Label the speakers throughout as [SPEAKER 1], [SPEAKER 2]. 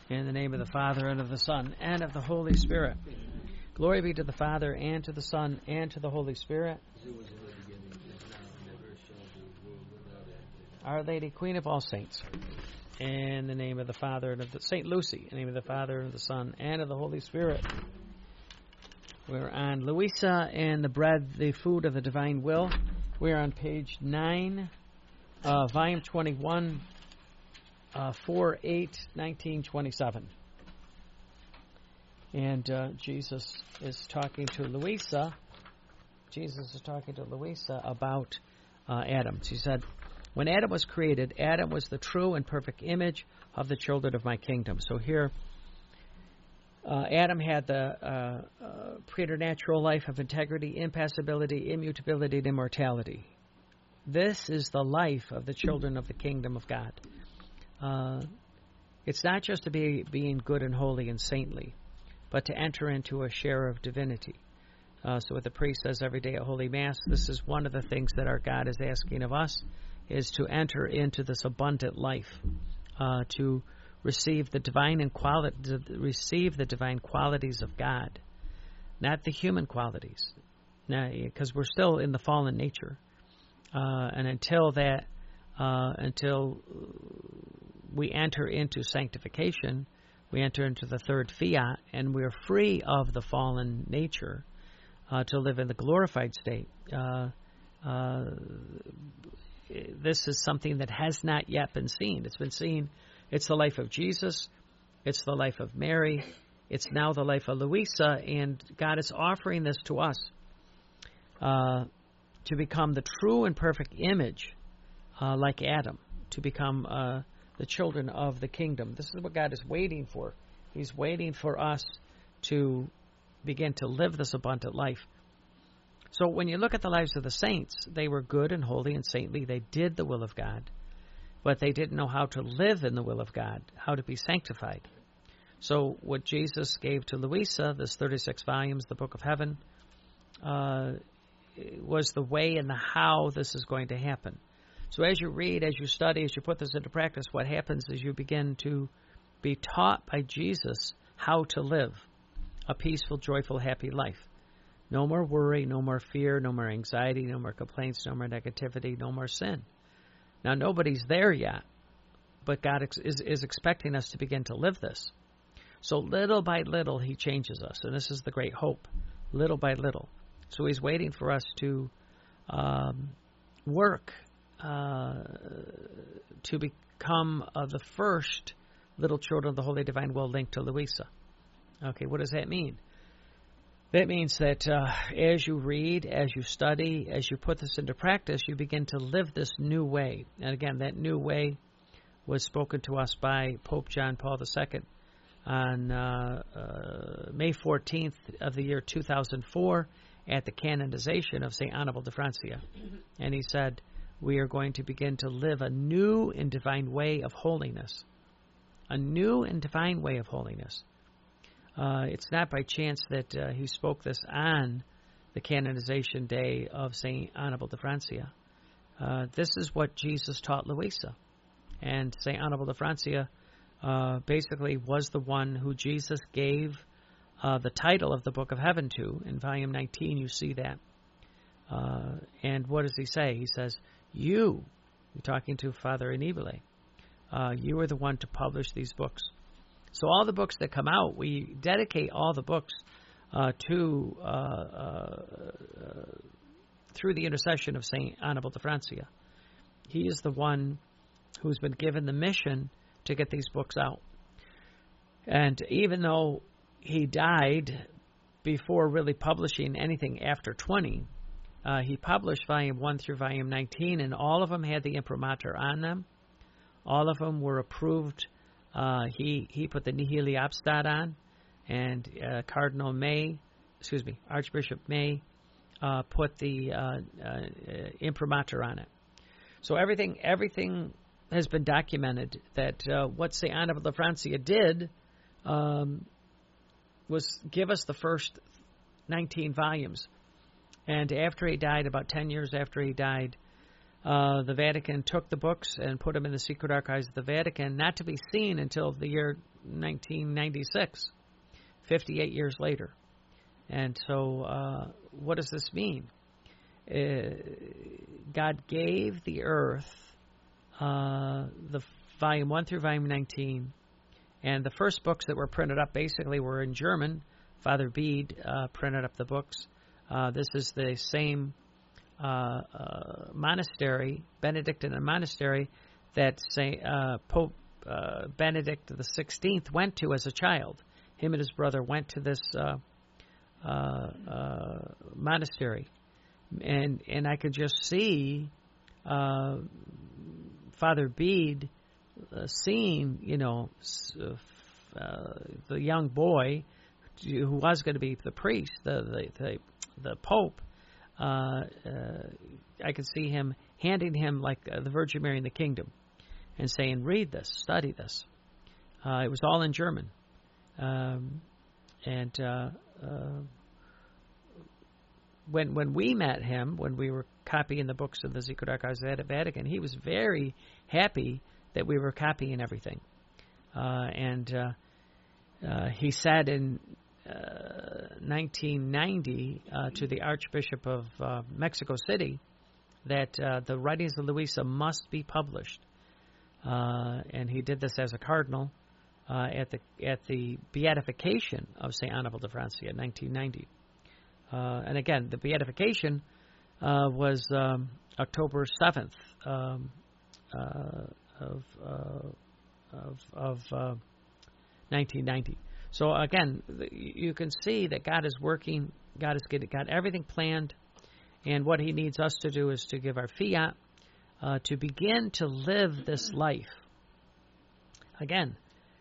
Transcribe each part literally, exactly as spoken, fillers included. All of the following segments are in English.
[SPEAKER 1] In the name of the Father, and of the Son, and of the Holy Spirit. Glory be to the Father, and to the Son, and to the Holy Spirit. Our Lady, Queen of all saints. In the name of the Father, and of the Saint Lucy. In the name of the Father, and of the Son, and of the Holy Spirit. We're on Louisa and the Bread, the Food of the Divine Will. We're on page nine, uh, volume twenty-one, uh, four eight nineteen twenty-seven. And uh, Jesus is talking to Louisa. Jesus is talking to Louisa about uh, Adam. She said, when Adam was created, Adam was the true and perfect image of the children of my kingdom. So here, uh, Adam had the uh, uh, preternatural life of integrity, impassibility, immutability, and immortality. This is the life of the children of the kingdom of God. Uh, it's not just to be being good and holy and saintly, but to enter into a share of divinity. Uh, so what the priest says every day at Holy Mass, this is one of the things that our God is asking of us, is to enter into this abundant life, uh, to receive the divine and quali- to receive the divine qualities of God, not the human qualities, because we're still in the fallen nature, uh, and until that, uh, until we enter into sanctification, we enter into the third fiat, and we're free of the fallen nature uh, to live in the glorified state. Uh, uh, this is something that has not yet been seen. It's been seen. It's the life of Jesus. It's the life of Mary. It's now the life of Louisa, and God is offering this to us uh, to become the true and perfect image, uh, like Adam, to become uh, the children of the kingdom. This is what God is waiting for. He's waiting for us to begin to live this abundant life. So when you look at the lives of the saints, they were good and holy and saintly. They did the will of God, but they didn't know how to live in the will of God, how to be sanctified. So what Jesus gave to Louisa, this thirty-six volumes, the Book of Heaven, uh, was the way and the how this is going to happen. So as you read, as you study, as you put this into practice, what happens is you begin to be taught by Jesus how to live a peaceful, joyful, happy life. No more worry, no more fear, no more anxiety, no more complaints, no more negativity, no more sin. Now, nobody's there yet, but God ex- is, is expecting us to begin to live this. So little by little, He changes us, and this is the great hope, little by little. So He's waiting for us to um, work Uh, to become uh, the first little children of the Holy Divine Will linked to Louisa. Okay, what does that mean? That means that uh, as you read, as you study, as you put this into practice, you begin to live this new way. And again, that new way was spoken to us by Pope John Paul the Second on uh, uh, May fourteenth of the year two thousand four at the canonization of Saint Annibal de Francia. And he said, we are going to begin to live a new and divine way of holiness. A new and divine way of holiness. Uh, it's not by chance that uh, he spoke this on the canonization day of Saint Annibal de Francia. Uh, this is what Jesus taught Louisa. And Saint Annibal de Francia uh, basically was the one who Jesus gave uh, the title of the Book of Heaven to. In volume nineteen, you see that. Uh, and what does he say? He says, you, you're talking to Father Anibale, uh, you are the one to publish these books. So all the books that come out, we dedicate all the books uh, to, uh, uh, uh, through the intercession of Saint Annibal de Francia. He is the one who's been given the mission to get these books out. And even though he died before really publishing anything after twenty, Uh, he published volume one through volume nineteen, and all of them had the imprimatur on them. All of them were approved. Uh, he he put the Nihili Obstat on, and uh, Cardinal May, excuse me, Archbishop May, uh, put the uh, uh, imprimatur on it. So everything everything has been documented that uh, what Saint Annibal de Francia did um, was give us the first nineteen volumes. And after he died, about ten years after he died, uh, the Vatican took the books and put them in the secret archives of the Vatican, not to be seen until the year nineteen ninety-six, fifty-eight years later. And so uh, what does this mean? Uh, God gave the earth uh, the volume one through volume nineteen, and the first books that were printed up basically were in German. Father Bede uh, printed up the books. Uh, this is the same uh, uh, monastery, Benedictine monastery, that Saint uh, Pope uh, Benedict the sixteenth went to as a child. Him and his brother went to this uh, uh, uh, monastery, and and I could just see uh, Father Bede uh, seeing, you know, uh, the young boy who was going to be the priest, the the the, the Pope. Uh, uh, I could see him handing him like uh, the Virgin Mary in the Kingdom, and saying, "Read this, study this." Uh, it was all in German, um, and uh, uh, when when we met him, when we were copying the books of the Secret Archives of the Vatican, he was very happy that we were copying everything, uh, and uh, uh, he said in Uh, nineteen ninety uh, to the Archbishop of uh, Mexico City that uh, the writings of Luisa must be published, uh, and he did this as a cardinal uh, at the at the beatification of Saint Annibal de Francia in nineteen ninety. Uh, and again, the beatification uh, was um, October seventh um, uh, of uh, of, of uh, nineteen ninety. So again, you can see that God is working. God has got everything planned, and what He needs us to do is to give our fiat, uh, to begin to live this life. Again,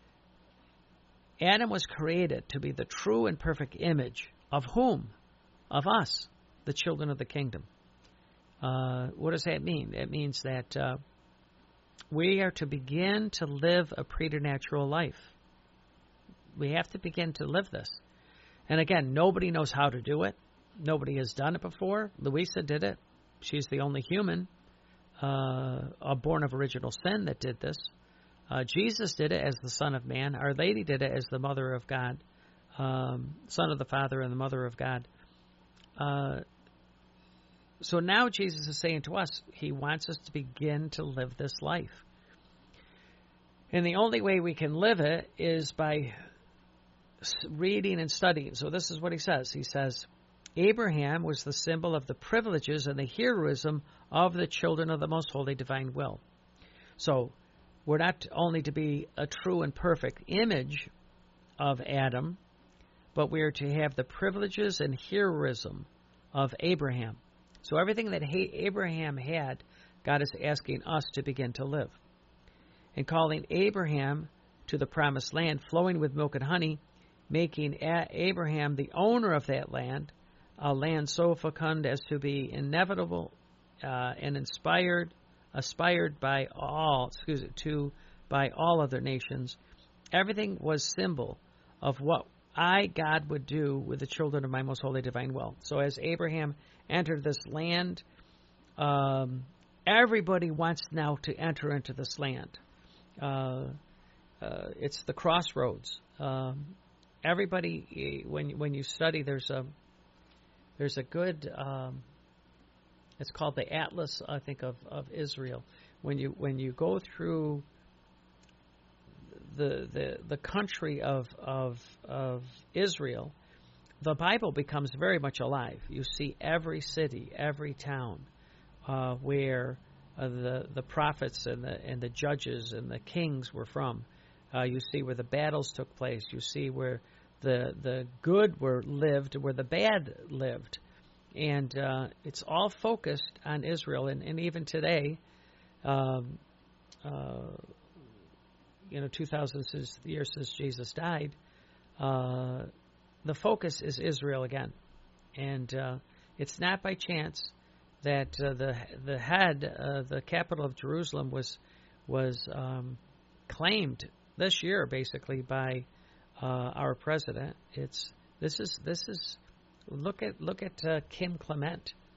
[SPEAKER 1] Adam was created to be the true and perfect image of whom? Of us, the children of the kingdom. Uh, what does that mean? It means that uh, we are to begin to live a preternatural life. We have to begin to live this. And again, nobody knows how to do it. Nobody has done it before. Luisa did it. She's the only human uh, born of original sin that did this. Uh, Jesus did it as the Son of Man. Our Lady did it as the Mother of God, um, Son of the Father and the Mother of God. Uh, so now Jesus is saying to us, He wants us to begin to live this life. And the only way we can live it is by reading and studying. So this is what he says. He says, Abraham was the symbol of the privileges and the heroism of the children of the most holy divine will. So we're not only to be a true and perfect image of Adam, but we are to have the privileges and heroism of Abraham. So everything that Abraham had, God is asking us to begin to live. And calling Abraham to the promised land flowing with milk and honey, making Abraham the owner of that land, a land so fecund as to be inevitable uh, and inspired, aspired by all, excuse me, to by all other nations. Everything was symbol of what I, God, would do with the children of my most holy divine will. So as Abraham entered this land, um, everybody wants now to enter into this land. Uh, uh, it's the crossroads. Um, everybody, when when you study, there's a there's a good. Um, it's called the Atlas, I think, of, of Israel. When you when you go through the the the country of of of Israel, the Bible becomes very much alive. You see every city, every town, uh, where Uh, the the prophets and the and the judges and the kings were from. Uh, you see where the battles took place. You see where the the good were lived, where the bad lived, and uh, it's all focused on Israel. And, and even today, um, uh, you know, two thousand since the year since Jesus died, uh, the focus is Israel again, and uh, it's not by chance that uh, the the head, uh, the capital of Jerusalem, was was um, claimed this year, basically by uh, our president. It's this is this is look at look at uh, Kim Clement.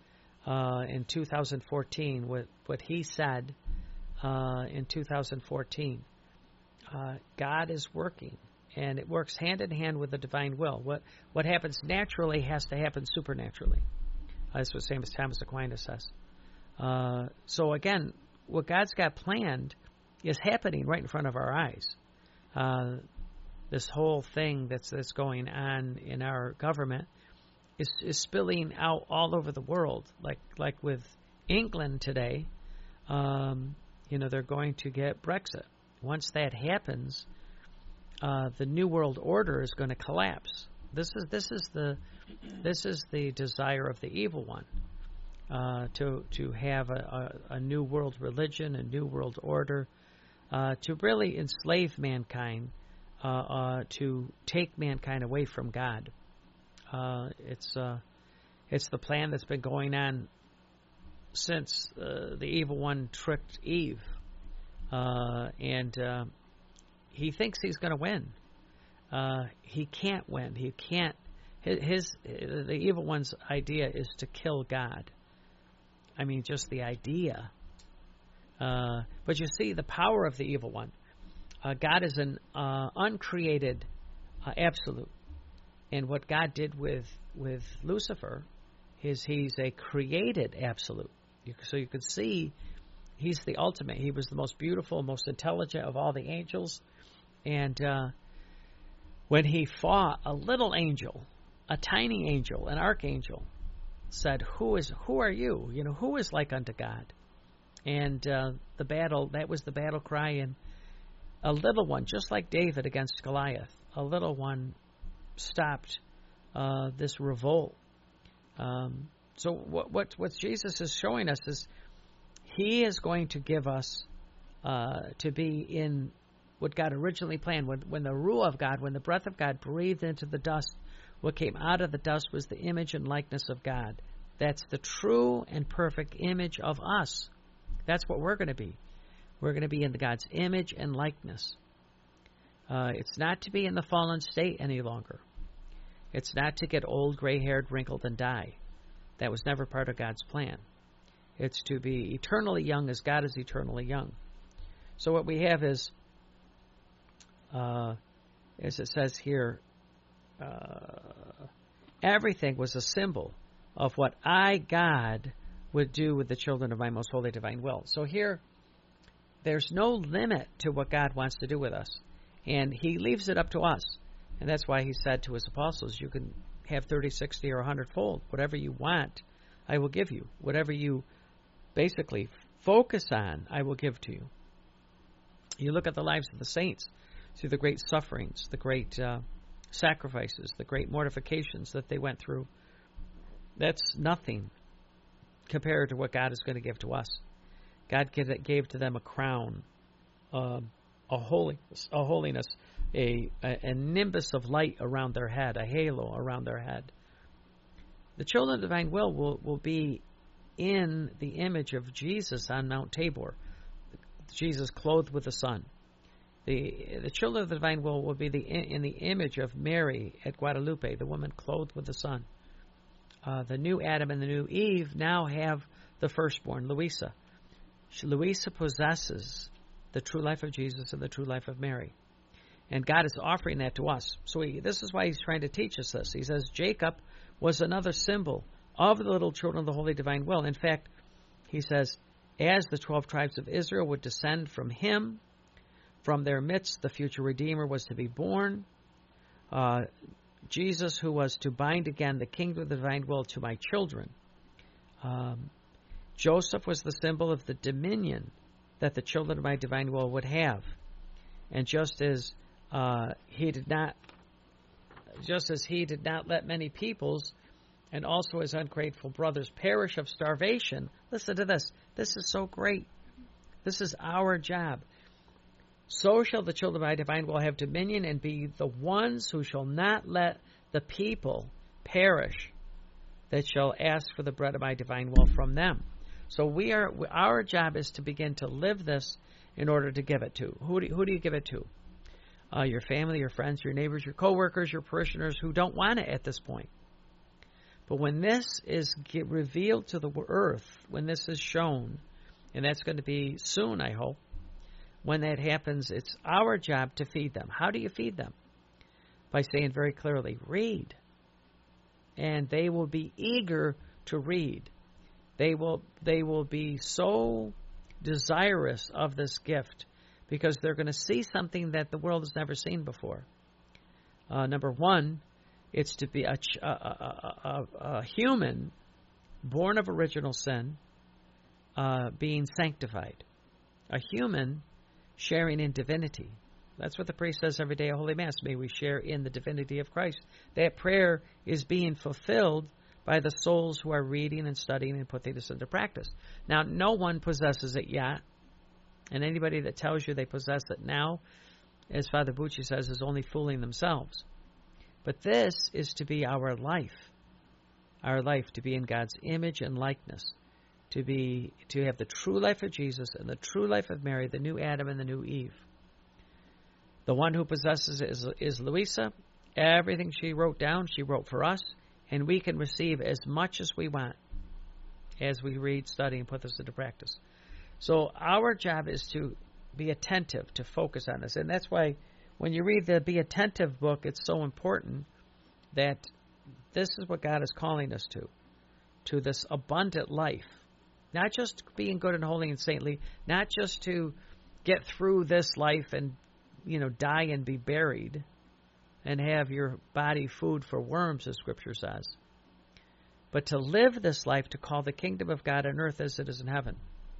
[SPEAKER 1] uh, in two thousand fourteen, what, what he said uh, in two thousand fourteen. Uh, God is working, and it works hand in hand with the divine will. What what happens naturally has to happen supernaturally. Uh, that's what Saint Thomas Aquinas says. Uh, so again, what God's got planned is happening right in front of our eyes. Uh, this whole thing that's that's going on in our government is is spilling out all over the world. Like like with England today, um, you know, they're going to get Brexit. Once that happens, uh, the New World Order is going to collapse. This is this is the this is the desire of the evil one, uh, to to have a, a, a new world religion, a new world order, uh, to really enslave mankind, uh, uh, to take mankind away from God. Uh, it's uh, it's the plan that's been going on since uh, the evil one tricked Eve, uh, and uh, he thinks he's going to win. Uh, he can't win. He can't. His, his the evil one's idea is to kill God. I mean, just the idea. Uh, but you see the power of the evil one. Uh, God is an uh, uncreated uh, absolute, and what God did with with Lucifer is he's a created absolute. You, so you could see he's the ultimate. He was the most beautiful, most intelligent of all the angels, and uh, when he fought a little angel, a tiny angel, an archangel, said, "Who is? Who are you? You know, who is like unto God?" And uh, the battle, that was the battle cry, and a little one, just like David against Goliath, a little one stopped uh, this revolt. Um, so what, what what Jesus is showing us is he is going to give us uh, to be in what God originally planned. When, when the Ruach of God, when the breath of God breathed into the dust, what came out of the dust was the image and likeness of God. That's the true and perfect image of us. That's what we're going to be. We're going to be in God's image and likeness. Uh, it's not to be in the fallen state any longer. It's not to get old, gray-haired, wrinkled, and die. That was never part of God's plan. It's to be eternally young as God is eternally young. So what we have is, uh, as it says here, uh, everything was a symbol of what I, God, would do with the children of my most holy divine will. So here, there's no limit to what God wants to do with us. And he leaves it up to us. And that's why he said to his apostles, you can have thirty, sixty, or a hundred-fold. Whatever you want, I will give you. Whatever you basically focus on, I will give to you. You look at the lives of the saints through the great sufferings, the great uh, sacrifices, the great mortifications that they went through. That's nothing compared to what God is going to give to us. God gave to them a crown, uh, a holiness, a holiness, a, a, a nimbus of light around their head, a halo around their head. The children of the divine will will, will be in the image of Jesus on Mount Tabor, Jesus clothed with the sun. The the children of the divine will will be the in the image of Mary at Guadalupe, the woman clothed with the sun. Uh, the new Adam and the new Eve now have the firstborn, Louisa. She, Louisa possesses the true life of Jesus and the true life of Mary. And God is offering that to us. So he, this is why he's trying to teach us this. He says Jacob was another symbol of the little children of the holy divine will. In fact, he says, as the twelve tribes of Israel would descend from him, from their midst the future Redeemer was to be born. Uh, Jesus, who was to bind again the kingdom of the divine will to my children. Um, Joseph was the symbol of the dominion that the children of my divine will would have. And just as uh, he did not, just as he did not let many peoples and also his ungrateful brothers perish of starvation. Listen to this. This is so great. This is our job. So shall the children of my divine will have dominion and be the ones who shall not let the people perish that shall ask for the bread of my divine will from them. So we are. Our job is to begin to live this in order to give it to. Who do, who do you give it to? Uh, your family, your friends, your neighbors, your coworkers, your parishioners who don't want it at this point. But when this is get revealed to the earth, when this is shown, and that's going to be soon, I hope, when that happens, it's our job to feed them. How do you feed them? By saying very clearly, read. And they will be eager to read. They will, they will be so desirous of this gift because they're going to see something that the world has never seen before. Uh, number one, it's to be a, a, a, a, a human born of original sin uh, being sanctified. A human sharing in divinity. That's what the priest says every day at Holy Mass. May we share in the divinity of Christ. That prayer is being fulfilled by the souls who are reading and studying and putting this into practice. Now, no one possesses it yet. And anybody that tells you they possess it now, as Father Bucci says, is only fooling themselves. But this is to be our life. Our life to be in God's image and likeness. To be to have the true life of Jesus and the true life of Mary, the new Adam and the new Eve. The one who possesses it is, is Louisa. Everything she wrote down, she wrote for us. And we can receive as much as we want as we read, study, and put this into practice. So our job is to be attentive, to focus on this. And that's why when you read the Be Attentive book, it's so important that this is what God is calling us to, to this abundant life. Not just being good and holy and saintly, not just to get through this life and, you know, die and be buried and have your body food for worms, as Scripture says, but to live this life to call the kingdom of God on earth as it is in heaven.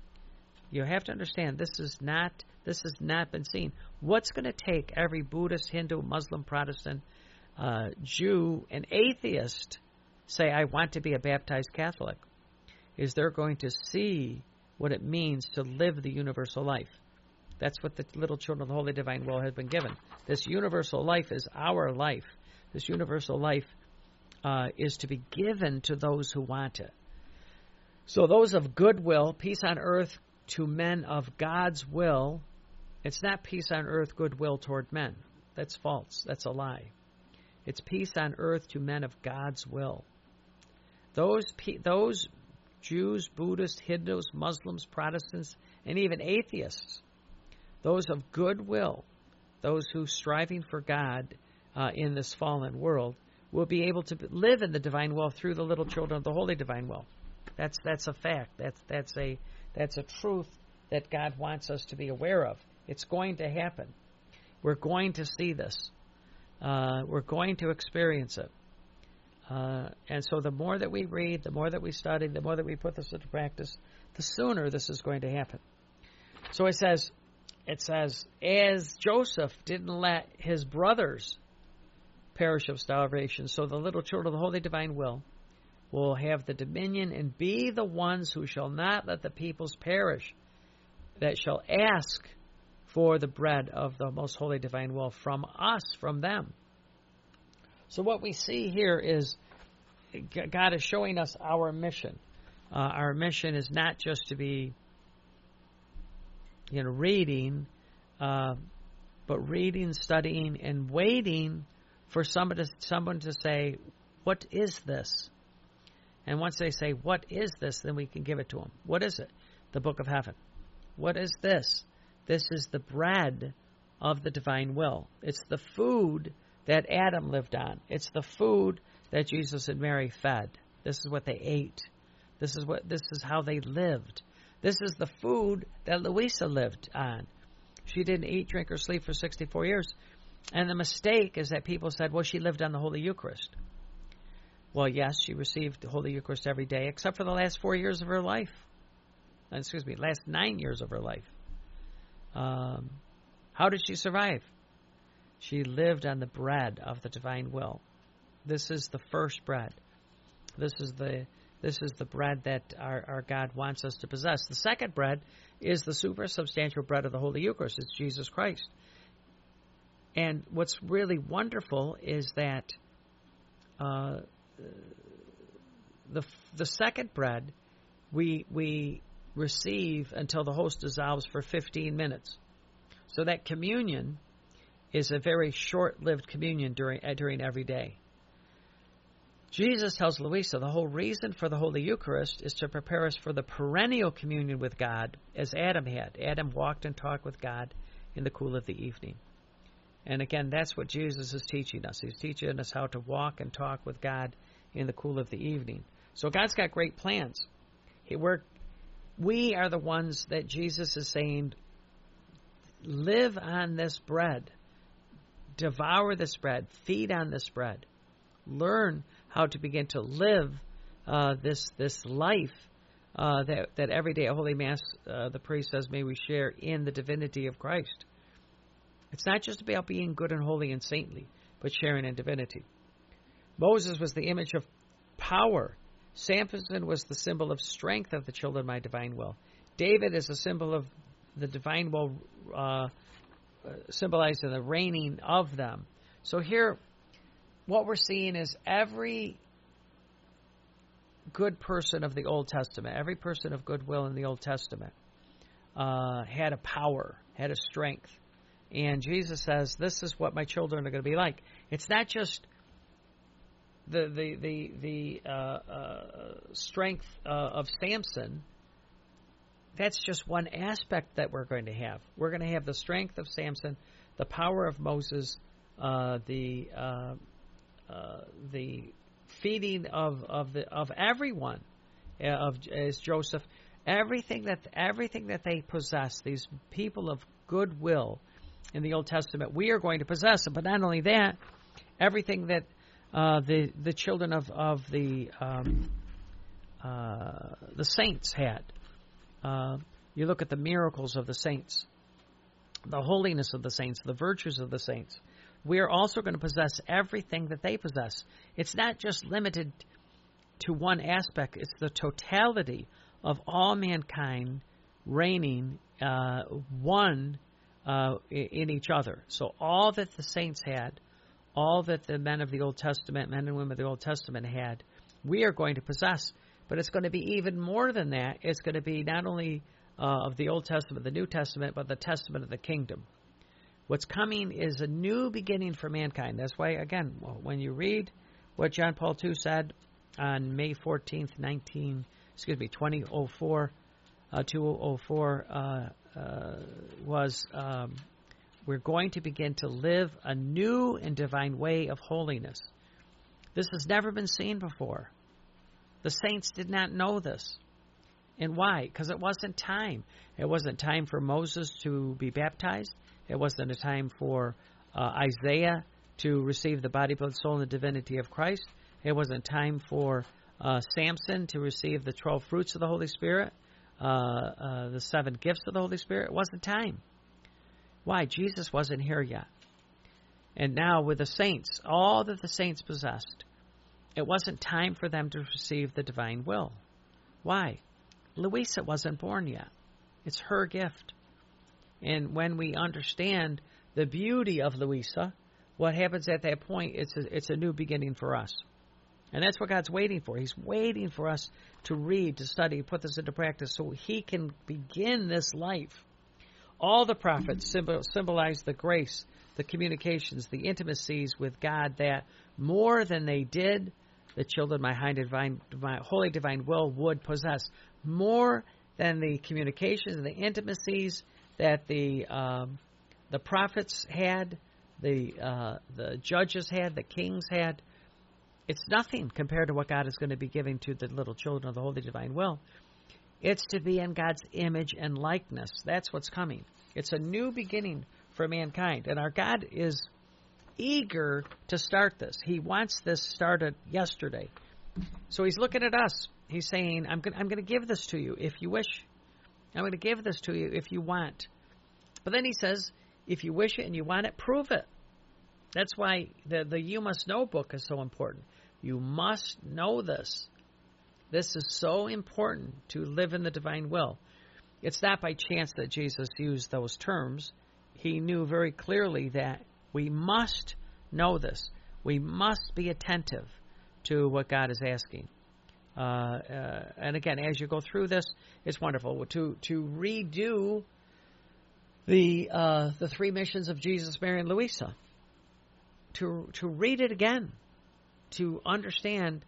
[SPEAKER 1] You have to understand this is not this has not been seen. What's going to take every Buddhist, Hindu, Muslim, Protestant, uh, Jew, and atheist say, I want to be a baptized Catholic, is they're going to see what it means to live the universal life. That's what the little children of the Holy Divine Will have been given. This universal life is our life. This universal life uh, is to be given to those who want it. So those of goodwill, peace on earth to men of God's will. It's not peace on earth, goodwill toward men. That's false. That's a lie. It's peace on earth to men of God's will. Those those Jews, Buddhists, Hindus, Muslims, Protestants, and even atheists, those of goodwill, those who striving for God uh, in this fallen world, will be able to live in the divine will through the little children of the Holy Divine Will. That's that's a fact. That's that's a that's a truth that God wants us to be aware of. It's going to happen. We're going to see this. Uh, we're going to experience it. Uh, and so the more that we read, the more that we study, the more that we put this into practice, the sooner this is going to happen. So it says, it says, as Joseph didn't let his brothers perish of starvation, so the little children of the Holy Divine Will will have the dominion and be the ones who shall not let the peoples perish, that shall ask for the bread of the most holy divine will from us, from them. So what we see here is God is showing us our mission. Uh, our mission is not just to be, you know, reading, uh, but reading, studying, and waiting for someone to, someone to say, what is this? And once they say, what is this, then we can give it to them. What is it? The book of heaven. What is this? This is the bread of the divine will. It's the food that Adam lived on. It's the food that Jesus and Mary fed. This is what they ate. This is what. This is how they lived. This is the food that Louisa lived on. She didn't eat, drink, or sleep for sixty-four years. And the mistake is that people said, well, she lived on the Holy Eucharist. Well, yes, she received the Holy Eucharist every day, except for the last four years of her life. Excuse me, last nine years of her life. Um, how did she survive? She lived on the bread of the divine will. This is the first bread. This is the this is the bread that our, our God wants us to possess. The second bread is the supersubstantial bread of the Holy Eucharist. It's Jesus Christ. And what's really wonderful is that uh, the the second bread we we receive until the host dissolves for fifteen minutes. So that communion is a very short-lived communion during uh, during every day. Jesus tells Louisa the whole reason for the Holy Eucharist is to prepare us for the perennial communion with God as Adam had. Adam walked and talked with God in the cool of the evening. And again, that's what Jesus is teaching us. He's teaching us how to walk and talk with God in the cool of the evening. So God's got great plans. He, we're, we are the ones that Jesus is saying, live on this bread. Devour this bread. Feed on this bread. Learn how to begin to live uh, this this life uh, that, that every day at Holy Mass, uh, the priest says, may we share in the divinity of Christ. It's not just about being good and holy and saintly, but sharing in divinity. Moses was the image of power. Samson was the symbol of strength of the children of my divine will. David is a symbol of the divine will, uh, symbolizing the reigning of them. So here, what we're seeing is every good person of the Old Testament, every person of goodwill in the Old Testament, uh, had a power, had a strength. And Jesus says, this is what my children are going to be like. It's not just the the the, the uh, uh, strength uh, of Samson. That's just one aspect that we're going to have. We're going to have the strength of Samson, the power of Moses, uh, the uh, uh, the feeding of of the of everyone, uh, of as Joseph, everything that everything that they possess. These people of goodwill in the Old Testament, we are going to possess it. But not only that, everything that uh, the the children of of the um, uh, the saints had. Uh, you look at the miracles of the saints, the holiness of the saints, the virtues of the saints. We are also going to possess everything that they possess. It's not just limited to one aspect. It's the totality of all mankind reigning uh, one uh, in each other. So all that the saints had, all that the men of the Old Testament, men and women of the Old Testament had, we are going to possess. But it's going to be even more than that. It's going to be not only uh, of the Old Testament, the New Testament, but the Testament of the kingdom. What's coming is a new beginning for mankind. That's why, again, when you read what John Paul the Second said on May fourteenth, nineteen, excuse me, twenty oh four, uh, two oh four, uh, uh, was um, we're going to begin to live a new and divine way of holiness. This has never been seen before. The saints did not know this. And why? Because it wasn't time. It wasn't time for Moses to be baptized. It wasn't a time for uh, Isaiah to receive the body, blood, soul, and the divinity of Christ. It wasn't time for uh, Samson to receive the twelve fruits of the Holy Spirit, uh, uh, the seven gifts of the Holy Spirit. It wasn't time. Why? Jesus wasn't here yet. And now with the saints, all that the saints possessed, it wasn't time for them to receive the divine will. Why? Louisa wasn't born yet. It's her gift. And when we understand the beauty of Louisa, what happens at that point, it's a, it's a new beginning for us. And that's what God's waiting for. He's waiting for us to read, to study, put this into practice so He can begin this life. All the prophets symbol, symbolize the grace, the communications, the intimacies with God that more than they did, the children of my high divine, divine, holy divine will would possess. More than the communications and the intimacies that the um, the prophets had, the uh, the judges had, the kings had. It's nothing compared to what God is going to be giving to the little children of the holy divine will. It's to be in God's image and likeness. That's what's coming. It's a new beginning for mankind. And our God is eager to start this. He wants this started yesterday. So He's looking at us. He's saying, I'm going I'm going to give this to you if you wish. I'm going to give this to you if you want. But then He says, if you wish it and you want it, prove it. That's why the, the You Must Know book is so important. You must know this. This is so important to live in the divine will. It's not by chance that Jesus used those terms. He knew very clearly that we must know this. We must be attentive to what God is asking. Uh, uh, and again, as you go through this, it's wonderful to to redo the uh, the three missions of Jesus, Mary, and Louisa. To to read it again, to understand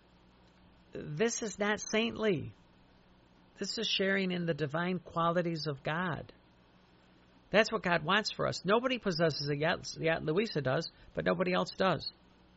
[SPEAKER 1] this is not saintly. This is sharing in the divine qualities of God. That's what God wants for us. Nobody possesses it yet. Yet Louisa does, but nobody else does.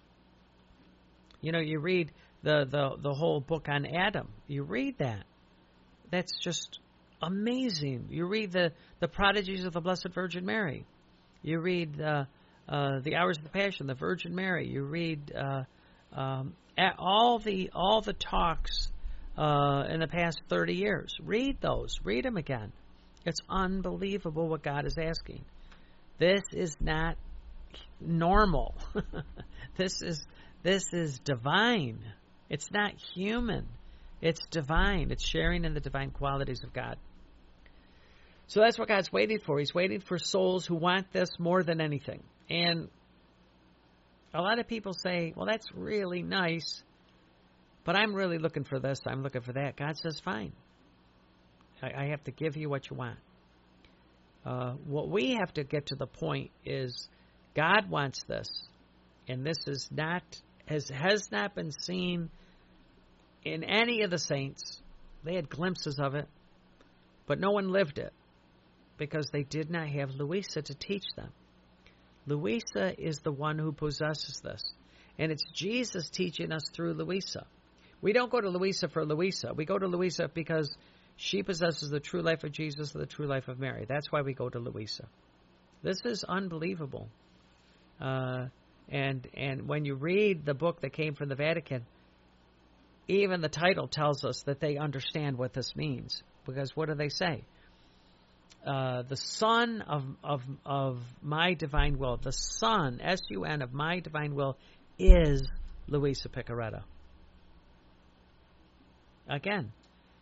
[SPEAKER 1] You know, you read the, the, the whole book on Adam. You read that. That's just amazing. You read the, the prodigies of the Blessed Virgin Mary. You read uh, uh, the Hours of the Passion, the Virgin Mary. You read uh, um, all the all the talks uh, in the past thirty years. Read those. Read them again. It's unbelievable what God is asking. This is not normal. This is this is divine. It's not human. It's divine. It's sharing in the divine qualities of God. So that's what God's waiting for. He's waiting for souls who want this more than anything. And a lot of people say, well, that's really nice, but I'm really looking for this. I'm looking for that. God says, fine. I, I have to give you what you want. Uh, what we have to get to the point is God wants this, and this is not has has not been seen in any of the saints. They had glimpses of it, but no one lived it because they did not have Louisa to teach them. Louisa is the one who possesses this, and it's Jesus teaching us through Louisa. We don't go to Louisa for Louisa. We go to Louisa because she possesses the true life of Jesus and the true life of Mary. That's why we go to Louisa. This is unbelievable. Uh, and and when you read the book that came from the Vatican, even the title tells us that they understand what this means. Because what do they say? Uh, the Son of, of, of my divine will, the Son, S U N, of my divine will, is Louisa Piccarreta. Again,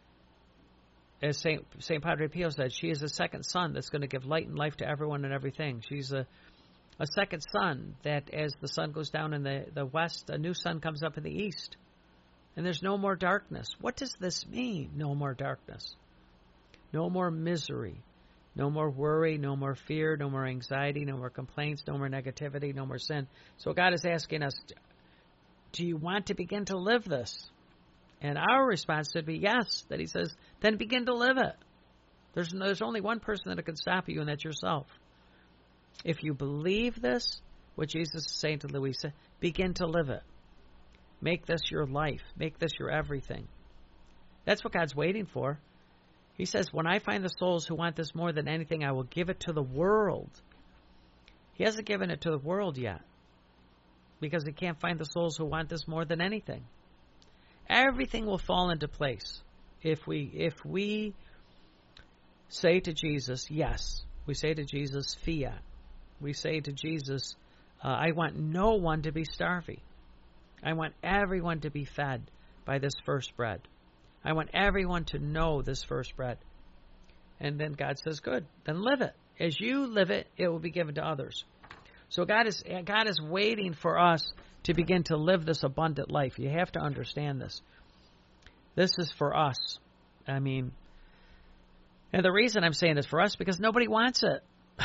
[SPEAKER 1] as Saint Saint Padre Pio said, she is a second sun that's going to give light and life to everyone and everything. She's a, a second sun that as the sun goes down in the, the west, a new sun comes up in the east. And there's no more darkness. What does this mean, no more darkness? No more misery. No more worry, no more fear, no more anxiety, no more complaints, no more negativity, no more sin. So God is asking us, do you want to begin to live this? And our response should be yes. That he says, then begin to live it. There's, there's only one person that can stop you, and that's yourself. If you believe this, what Jesus is saying to Louisa, begin to live it. Make this your life. Make this your everything. That's what God's waiting for. He says, when I find the souls who want this more than anything, I will give it to the world. He hasn't given it to the world yet because he can't find the souls who want this more than anything. Everything will fall into place if we if we say to Jesus, yes. We say to Jesus, fiat. We say to Jesus, uh, I want no one to be starving. I want everyone to be fed by this first bread. I want everyone to know this first bread. And then God says, good, then live it. As you live it, it will be given to others. So God is God is waiting for us to begin to live this abundant life. You have to understand this. This is for us. I mean, and the reason I'm saying this for us, because nobody wants it.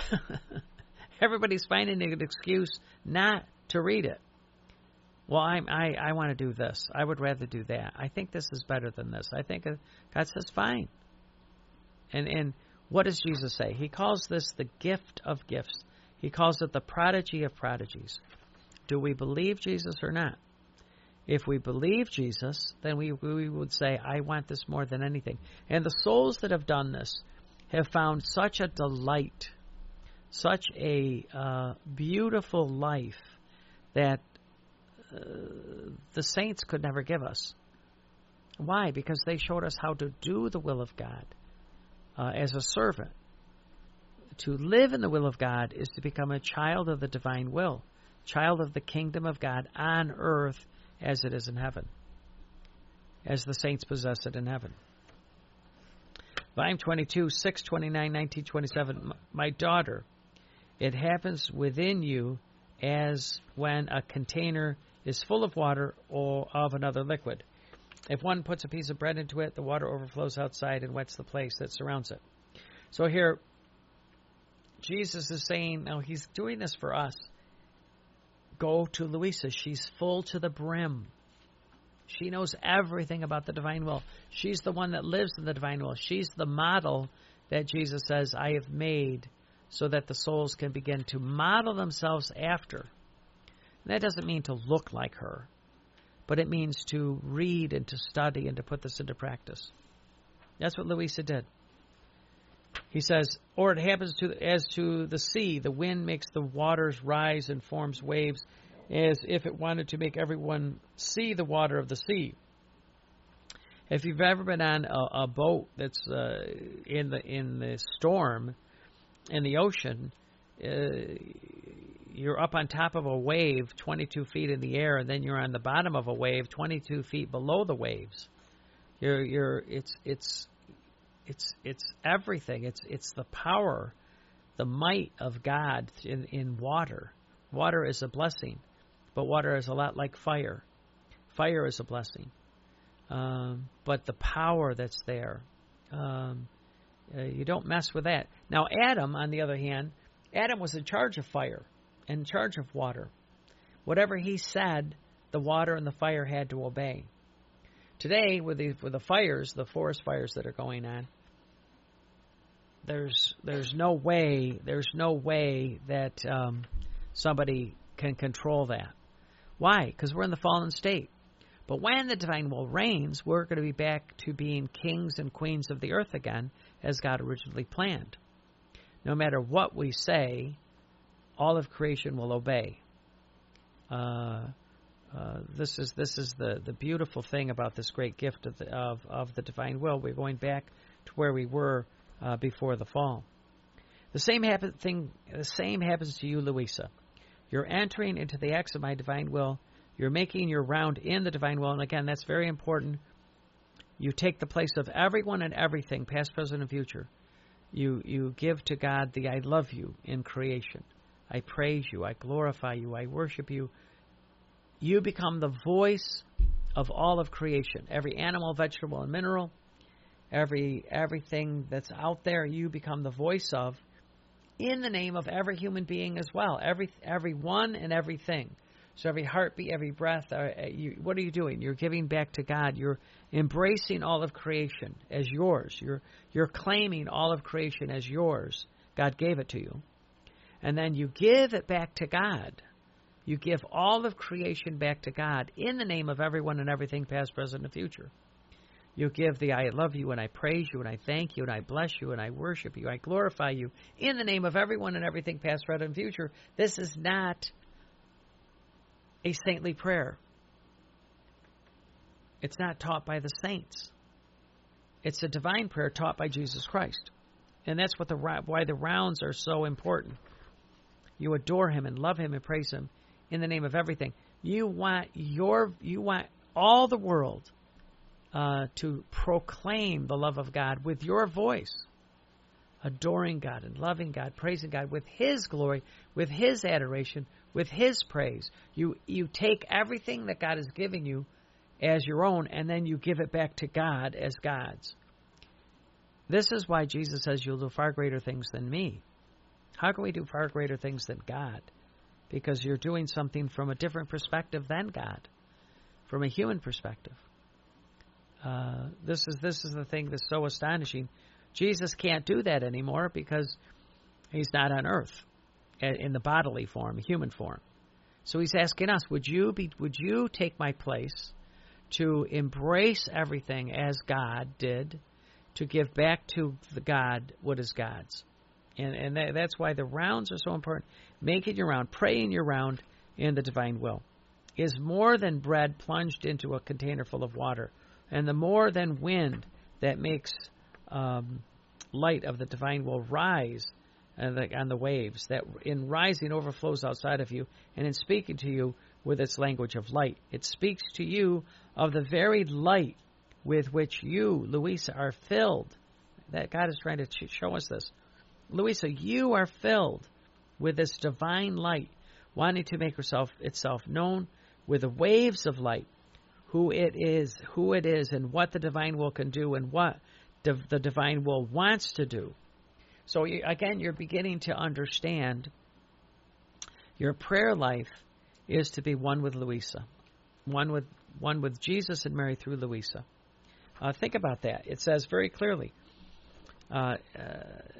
[SPEAKER 1] Everybody's finding an excuse not to read it. Well, I'm, I I want to do this. I would rather do that. I think this is better than this. I think God says, fine. And and what does Jesus say? He calls this the gift of gifts. He calls it the prodigy of prodigies. Do we believe Jesus or not? If we believe Jesus, then we, we would say, I want this more than anything. And the souls that have done this have found such a delight, such a uh, beautiful life that uh, the saints could never give us. Why? Because they showed us how to do the will of God uh, as a servant. To live in the will of God is to become a child of the divine will, child of the kingdom of God on earth as it is in heaven, as the saints possess it in heaven. Volume twenty-two, six twenty-nine, nineteen twenty-seven. My daughter, it happens within you as when a container is full of water or of another liquid. If one puts a piece of bread into it, the water overflows outside and wets the place that surrounds it. So here, Jesus is saying, now he's doing this for us. go to Louisa. She's full to the brim. She knows everything about the divine will. She's the one that lives in the divine will. She's the model that Jesus says, I have made so that the souls can begin to model themselves after. And that doesn't mean to look like her, but it means to read and to study and to put this into practice. That's what Louisa did. He says, or it happens to as to the sea, the wind makes the waters rise and forms waves, as if it wanted to make everyone see the water of the sea. If you've ever been on a, a boat that's uh, in the in the storm in the ocean, uh, you're up on top of a wave twenty-two feet in the air, and then you're on the bottom of a wave twenty-two feet below the waves. You're you're it's it's it's it's everything. It's it's the power, the might of God in in water. Water is a blessing, but water is a lot like fire. Fire is a blessing. Um, but the power that's there, um, uh, you don't mess with that. Now, Adam, on the other hand, Adam was in charge of fire, in charge of water. Whatever he said, the water and the fire had to obey. Today, with the with the fires, the forest fires that are going on, there's there's no way there's no way that um, somebody can control that. Why? Because we're in the fallen state. But when the divine will reigns, we're going to be back to being kings and queens of the earth again, as God originally planned. No matter what we say, all of creation will obey. Uh, uh, this is this is the, the beautiful thing about this great gift of the, of, of the divine will. We're going back to where we were uh, before the fall. The same happen, thing. The same happens to you, Louisa. You're entering into the acts of my divine will. You're making your round in the divine will. And again, that's very important. You take the place of everyone and everything, past, present, and future. You you give to God the I love you in creation. I praise you. I glorify you. I worship you. You become the voice of all of creation. Every animal, vegetable, and mineral, every everything that's out there, you become the voice of, in the name of every human being as well. Every everyone and everything. So every heartbeat, every breath, uh, you, what are you doing? You're giving back to God. You're embracing all of creation as yours. You're you're claiming all of creation as yours. God gave it to you. And then you give it back to God. You give all of creation back to God in the name of everyone and everything, past, present, and future. You give the I love you, and I praise you, and I thank you, and I bless you, and I worship you, I glorify you in the name of everyone and everything, past, present, and future. This is not a saintly prayer. It's not taught by the saints. It's a divine prayer taught by Jesus Christ. And that's what the why the rounds are so important. You adore him and love him and praise him in the name of everything. You want your you want all the world uh, to proclaim the love of God with your voice, adoring God and loving God, praising God with his glory, with his adoration, with his praise. You you take everything that God is giving you as your own, and then you give it back to God as God's. This is why Jesus says you'll do far greater things than me. How can we do far greater things than God? Because you're doing something from a different perspective than God, from a human perspective. Uh, this is this is the thing that's so astonishing. Jesus can't do that anymore because he's not on earth in the bodily form, human form. So he's asking us, would you be, would you take my place to embrace everything as God did, to give back to the God what is God's? And, and that, that's why the rounds are so important. Making your round, praying your round in the divine will is more than bread plunged into a container full of water, and the more than wind that makes um, light of the divine will rise on the, on the waves, that in rising overflows outside of you, and in speaking to you with its language of light. It speaks to you of the very light with which you, Louisa, are filled. That God is trying to show us this. Louisa, you are filled with this divine light, wanting to make herself itself known with the waves of light, who it is, who it is, and what the divine will can do, and what div- the divine will wants to do. So you, again, you're beginning to understand your prayer life is to be one with Louisa, one with one with Jesus and Mary through Louisa. Uh, think about that. It says very clearly, uh, uh,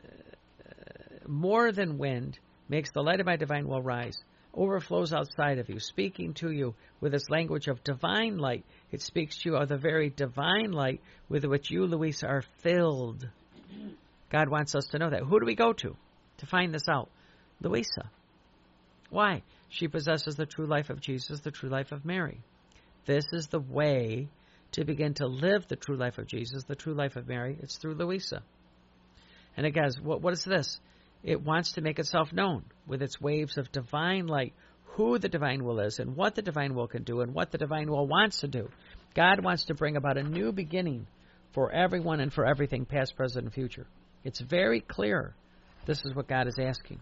[SPEAKER 1] more than wind makes the light of my divine will rise, overflows outside of you, speaking to you with its language of divine light. It speaks to you of the very divine light with which you, Louisa, are filled. God wants us to know that. Who do we go to to find this out? Louisa. Why? She possesses the true life of Jesus, the true life of Mary. This is the way to begin to live the true life of Jesus, the true life of Mary. It's through Louisa. And again, what, what is this? It wants to make itself known with its waves of divine light, who the divine will is and what the divine will can do and what the divine will wants to do. God wants to bring about a new beginning for everyone and for everything, past, present, and future. It's very clear. This is what God is asking.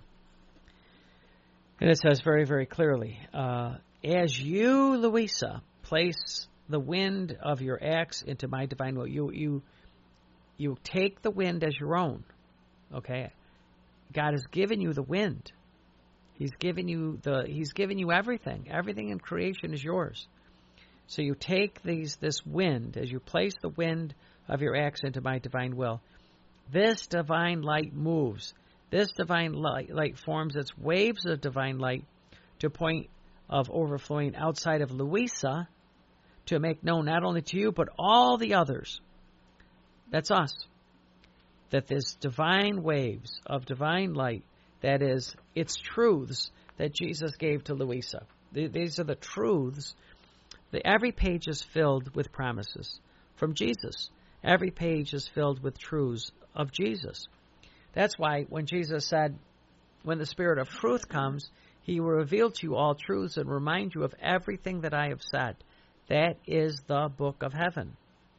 [SPEAKER 1] And it says very, very clearly, uh, as you, Louisa, place the wind of your axe into my divine will, you, you, you take the wind as your own, okay? God has given you the wind. He's given you the. He's given you everything. Everything in creation is yours. So you take these this wind as you place the wind of your axe into my divine will. This divine light moves. This divine light, light forms its waves of divine light to a point of overflowing outside of Louisa to make known not only to you but all the others. That's us. That this divine waves of divine light, that is, its truths that Jesus gave to Louisa. These are the truths. The, every page is filled with promises from Jesus. Every page is filled with truths of Jesus. That's why when Jesus said, when the Spirit of truth comes, he will reveal to you all truths and remind you of everything that I have said. That is the book of heaven.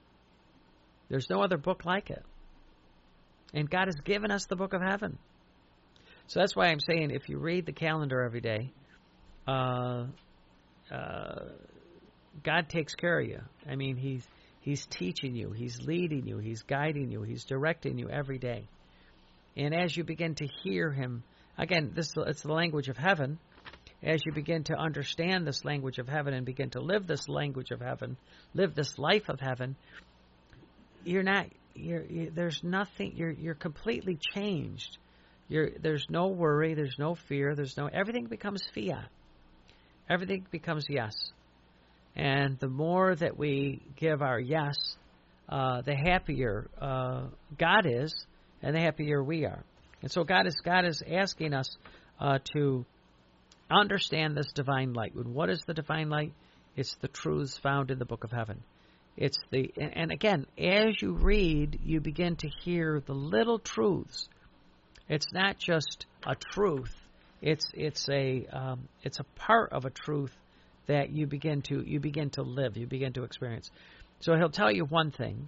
[SPEAKER 1] There's no other book like it. And God has given us the book of heaven. So that's why I'm saying if you read the calendar every day, uh, uh, God takes care of you. I mean, he's He's teaching you. He's leading you. He's guiding you. He's directing you every day. And as you begin to hear him, again, this it's the language of heaven. As you begin to understand this language of heaven and begin to live this language of heaven, live this life of heaven, you're not... You're, you, there's nothing. You're you're completely changed. You're, there's no worry. There's no fear. There's no. Everything becomes fiat. Everything becomes yes. And the more that we give our yes, uh, the happier uh, God is, and the happier we are. And so God is God is asking us uh, to understand this divine light. And what is the divine light? It's the truths found in the book of heaven. It's the and again, as you read, you begin to hear the little truths. It's not just a truth; it's it's a um, it's a part of a truth that you begin to you begin to live, you begin to experience. So he'll tell you one thing,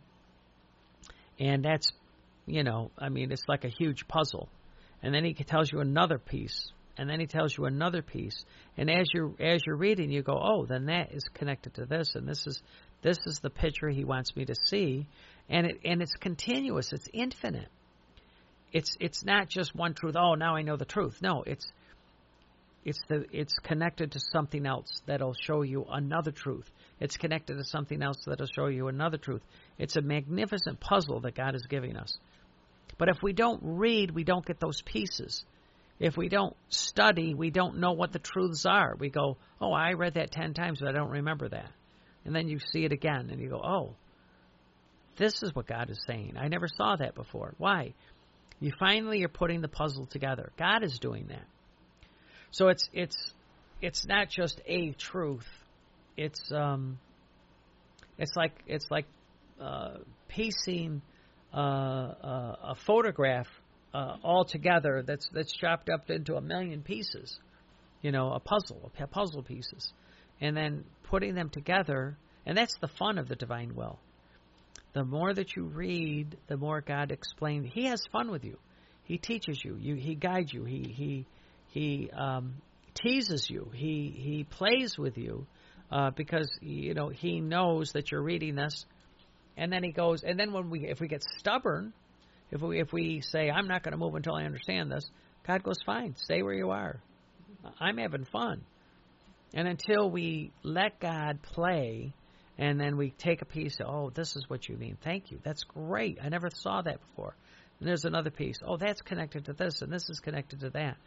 [SPEAKER 1] and that's you know, I mean, it's like a huge puzzle, and then he tells you another piece, and then he tells you another piece, and as you're as you're reading, you go, oh, then that is connected to this, and this is. This is the picture he wants me to see, and it and it's continuous. It's infinite. It's it's not just one truth. Oh, now I know the truth. No, it's it's the it's connected to something else that'll show you another truth. It's connected to something else that'll show you another truth. It's a magnificent puzzle that God is giving us. But if we don't read, we don't get those pieces. If we don't study, we don't know what the truths are. We go, oh, I read that ten times, but I don't remember that. And then you see it again, and you go, oh, this is what God is saying. I never saw that before. Why? You finally are putting the puzzle together. God is doing that. So it's it's it's not just a truth. It's um it's like it's like uh, piecing uh, uh, a photograph uh, all together that's that's chopped up into a million pieces. You know, a puzzle, a puzzle pieces. And then putting them together, and that's the fun of the divine will. The more that you read, the more God explains. He has fun with you. He teaches you. you he guides you. He he he um, teases you. He he plays with you uh, because you know he knows that you're reading this. And then he goes. And then when we if we get stubborn, if we if we say I'm not going to move until I understand this, God goes, fine, stay where you are. I'm having fun. And until we let God play, and then we take a piece, oh, this is what you mean. Thank you. That's great. I never saw that before. And there's another piece. Oh, that's connected to this, and this is connected to that.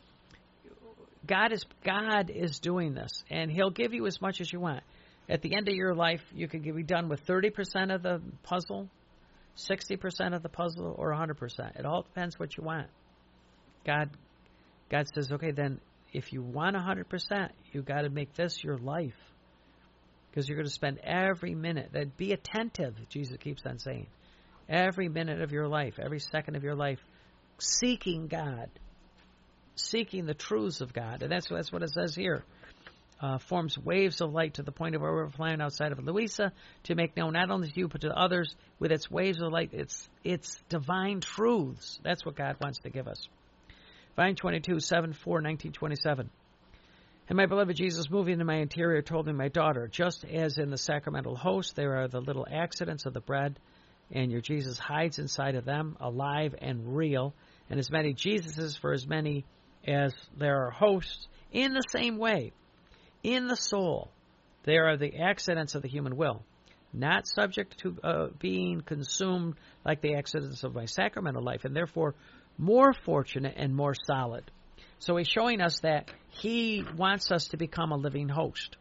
[SPEAKER 1] God is God is doing this, and He'll give you as much as you want. At the end of your life, you could be done with thirty percent of the puzzle, sixty percent of the puzzle, or one hundred percent. It all depends what you want. God, God says, okay, then if you want one hundred percent, you've got to make this your life. Because you're going to spend every minute. That be attentive, Jesus keeps on saying. Every minute of your life, every second of your life, seeking God. Seeking the truths of God. And that's, that's what it says here. Uh, forms waves of light to the point of where we're flying outside of Louisa to make known not only to you but to others with its waves of light. It's, it's divine truths. That's what God wants to give us. Volume twenty-two, seven four, nineteen twenty-seven. And my beloved Jesus, moving into my interior, told me, my daughter, just as in the sacramental host there are the little accidents of the bread, and your Jesus hides inside of them, alive and real, and as many Jesuses for as many as there are hosts, in the same way, in the soul, there are the accidents of the human will, not subject to uh, being consumed like the accidents of my sacramental life, and therefore more fortunate and more solid. So he's showing us that he wants us to become a living host.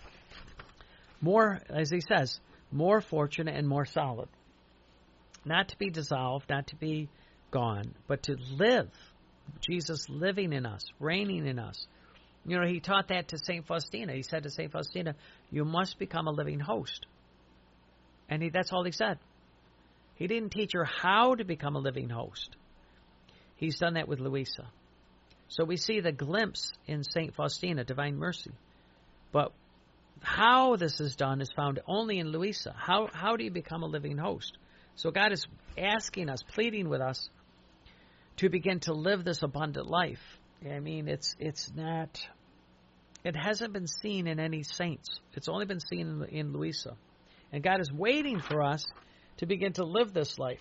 [SPEAKER 1] More, as he says, more fortunate and more solid. Not to be dissolved, not to be gone, but to live. Jesus living in us, reigning in us. You know, he taught that to Saint Faustina. He said to Saint Faustina, you must become a living host. And he, that's all he said. He didn't teach her how to become a living host. He's done that with Louisa. So we see the glimpse in Saint Faustina, Divine Mercy. But how this is done is found only in Louisa. How, how do you become a living host? So God is asking us, pleading with us, to begin to live this abundant life. I mean, it's it's not, it hasn't been seen in any saints. It's only been seen in, in Louisa. And God is waiting for us to begin to live this life.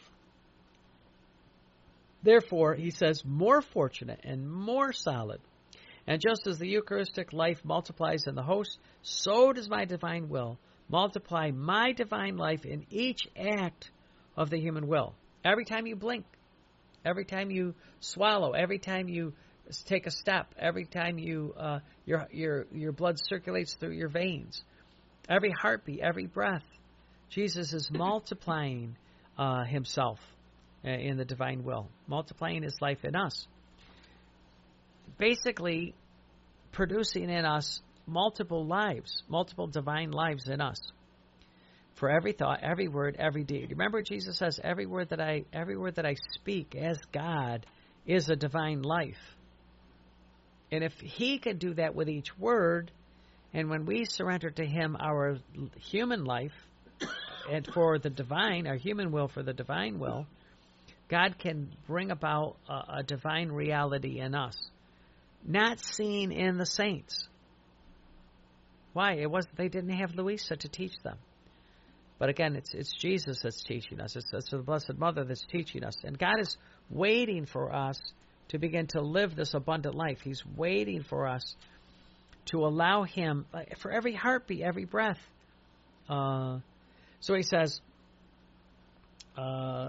[SPEAKER 1] Therefore, he says, more fortunate and more solid. And just as the Eucharistic life multiplies in the host, so does my divine will multiply my divine life in each act of the human will. Every time you blink, every time you swallow, every time you take a step, every time you uh, your your your blood circulates through your veins, every heartbeat, every breath, Jesus is multiplying uh, himself in the divine will, multiplying his life in us. Basically, producing in us multiple lives, multiple divine lives in us. For every thought, every word, every deed. Remember, Jesus says, every word that I, every word that I speak as God is a divine life. And if he could do that with each word, and when we surrender to him our human life, and for the divine, our human will for the divine will, God can bring about a, a divine reality in us, not seen in the saints. Why? It was they didn't have Louisa to teach them. But again, it's it's Jesus that's teaching us. It's, it's the Blessed Mother that's teaching us. And God is waiting for us to begin to live this abundant life. He's waiting for us to allow him, for every heartbeat, every breath. Uh, so he says, uh, uh,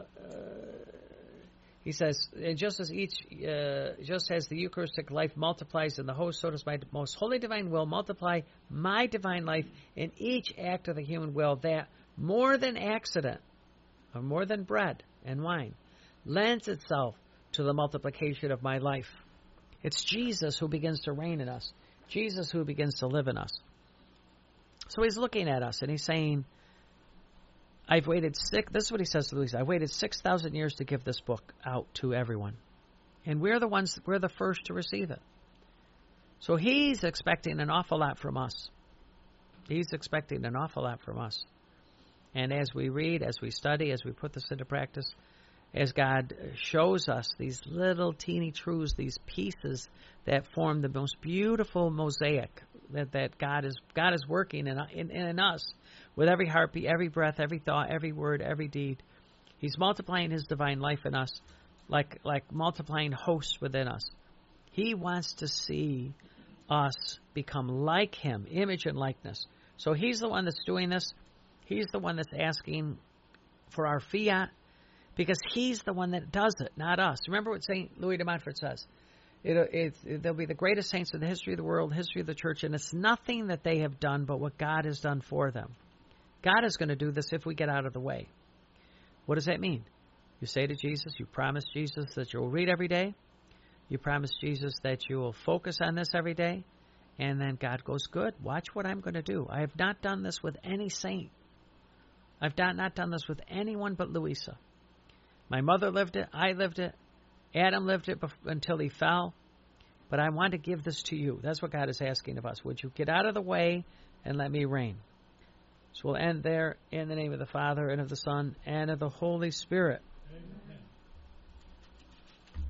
[SPEAKER 1] he says, and just as each, uh, just as the Eucharistic life multiplies in the host, so does my most holy divine will multiply my divine life in each act of the human will, that more than accident, or more than bread and wine, lends itself to the multiplication of my life. It's Jesus who begins to reign in us. Jesus who begins to live in us. So he's looking at us and he's saying, I've waited six, this is what he says to Louisa, I've waited six thousand years to give this book out to everyone. And we're the ones, we're the first to receive it. So he's expecting an awful lot from us. He's expecting an awful lot from us. And as we read, as we study, as we put this into practice, as God shows us these little teeny truths, these pieces that form the most beautiful mosaic that, that God is God is working in, in, in us with every heartbeat, every breath, every thought, every word, every deed. He's multiplying his divine life in us like, like multiplying hosts within us. He wants to see us become like him, image and likeness. So he's the one that's doing this. He's the one that's asking for our fiat, because he's the one that does it, not us. Remember what Saint Louis de Montfort says. It, it, it, they'll be the greatest saints in the history of the world, history of the church, and it's nothing that they have done but what God has done for them. God is going to do this if we get out of the way. What does that mean? You say to Jesus, you promise Jesus that you'll read every day. You promise Jesus that you will focus on this every day. And then God goes, good, watch what I'm going to do. I have not done this with any saint. I've not, not done this with anyone but Louisa. My mother lived it. I lived it. Adam lived it before, until he fell. But I want to give this to you. That's what God is asking of us. Would you get out of the way and let me reign? So we'll end there in the name of the Father, and of the Son, and of the Holy Spirit. Amen.